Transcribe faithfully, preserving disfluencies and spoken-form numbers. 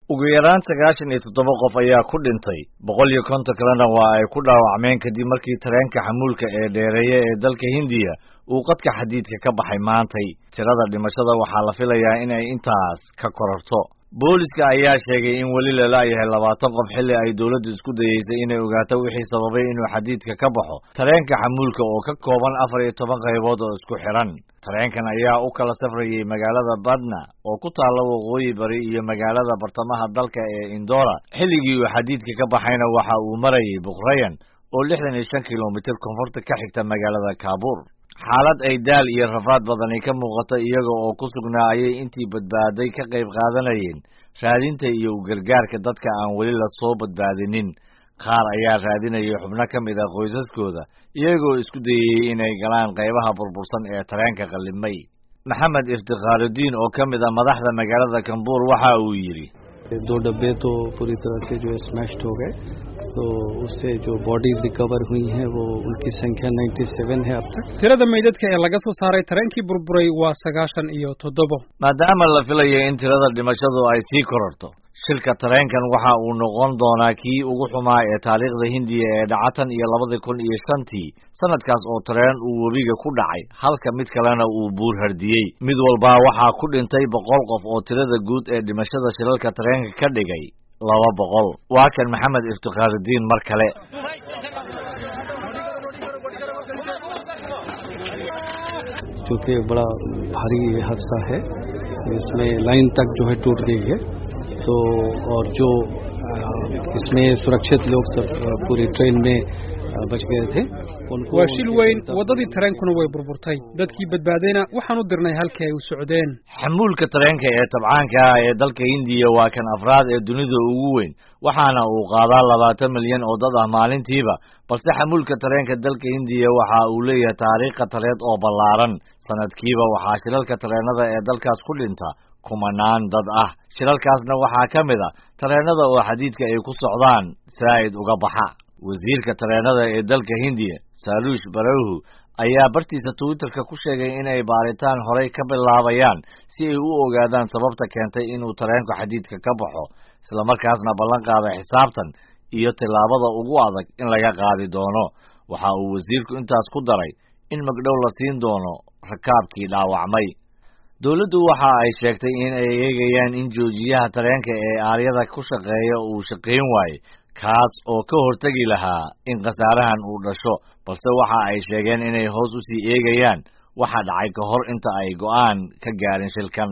ugu yaraan sagaashan iyo toddoba qof ayaa ku dhintay boqol iyo konton kalena waa ay ku dhaawacmeen kadib markii tareenka xamuulka ee dheereeya ee dalka Hindiya uu qadka xadiidka ka baxay maantay. Tirada dhimashada waxaa la filayaa in ay intaas ka kororto. Booliska ayaa sheegay in weli la laayahay labaatan qof xilli ay dawladdu isku dayeysay inay ogaato wixii sababay inuu xadiidka ka baxo tareenka xamuulka oo ka kooban afar iyo toban qaybood oo isku xiran. Tareenkan ayaa u kala safrayay magaalada Badna oo ku taalla waqooyi bari iyo magaalada bartamaha dalka ee Indore. Xilligii uu xadiidka ka baxayna waxa uu marayay Buqrayan oo lixdan iyo shan kiiloomitir koonfurta ka xigta magaalada Kaabuur. xaalad ay daal iyo rafaad badani ka muuqato iyaga oo ku sugnaayay intii badbaaday ka qayb qaadanayeen raadinta iyo u gargaarka dadka aan weli la soo badbaadinin. qaar ayaa raadinaya xubno ka mid ah qoysaskooda iyagoo isku dayay inay galaan qaybaha burbursan ee tareenka qallimay. maxamed iftikhaarudiin oo ka mid ah madaxda magaalada Kanbuur waxa uu yiri दो डब्बे तो पूरी तरह से जो स्मैश्ड हो गए, तो उससे जो बॉडीज रिकवर हुई हैं वो उनकी संख्या सत्तानवे है अब तक. tirada meydadka ee laga soo saaray tareenkii burburay waa sagaashan iyo toddoba. maadaama la filayo in tirada dhimashadu ay sii kororto, shilka tareenkan waxa uu noqon doonaa kii ugu xumaa ee taariikhda Hindiya ee dhacatan iyo labada kun iyo shantii sanadkaas oo tareen uu webiga ku dhacay halka mid kalena uu buur hardiyey. mid walba waxaa ku dhintay boqol qof oo tirada guud ee dhimashada shilalka tareenka ka dhigay laba boqol. waa kan maxamed iftikhaarudiin mar kale. जो कि बड़ा भारी हादसा है, इसमें लाइन तक जो है टूट गई है, तो और जो इसमें सुरक्षित लोग सब पूरी ट्रेन में बच गए थे उनको waa shil weyn wadadii tareenkuna way burburtay. dadkii badbaadayna waxaan u dirnay halkii ay u socdeen. xamuulka tareenka ee tabcaanka ah ee dalka Hindiya waa kan afraad ee dunida ugu weyn, waxaana uu qaadaa labaatan milyan oo dad ah maalintiiba. balse xamuulka tareenka dalka Hindiya waxa uu leeyahay taariikh qatareed oo ballaaran. sanadkiiba waxaa shilalka tareenada ee dalkaas ku dhinta kumanaan dad ah. shilalkaasna waxaa ka mid ah tareenada oo xadiidka ay ku socdaan saa'id uga baxa. wasiirka tareenada ee dalka Hindiya Salush Barahu ayaa bartiisa Twitter-ka ku sheegay inay baaritaan horey ka bilaabayaan si ay u ogaadaan sababta keentay inuu tareenku xadiidka ka baxo, isla markaasna ballan qaaday xisaabtan iyo tillaabada ugu adag in laga qaadi doono. waxa uu wasiirku intaas ku daray in magdhow la siin doono rakaabkii dhaawacmay. dawladdu waxa ay sheegtay in ay eegayaan in joojiyaha tareenka ee aaryada ku shaqeeya uu shaqayn waaye, kaas oo ka hortagi lahaa in khasaarahan uu dhasho, balse waxa ay sheegeen inay hoos u sii eegayaan waxa dhacay ka hor inta ay go'aan ka gaarin shilkan.